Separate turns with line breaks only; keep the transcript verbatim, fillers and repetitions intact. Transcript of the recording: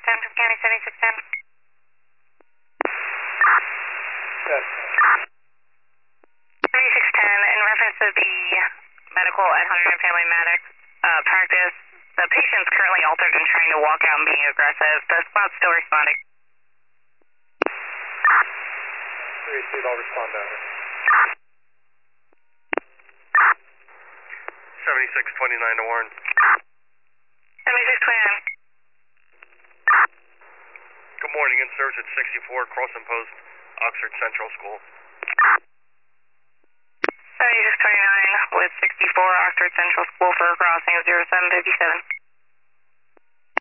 ten, County seventy-six ten.
Yes.
seventy-six ten, in reference to the medical at Hunter and Family Medic uh, practice, the patient's currently altered and trying to walk out and being aggressive. The squad's still responding.
three eight, I'll respond down here. seventy-six twenty-nine to Warren.
seventy-six twenty-nine.
Good morning, in service at sixty-four, Crossing Post, Oxford Central School.
seventy-six twenty-nine with sixty-four, Oxford Central School for a crossing of zero seven fifty-seven.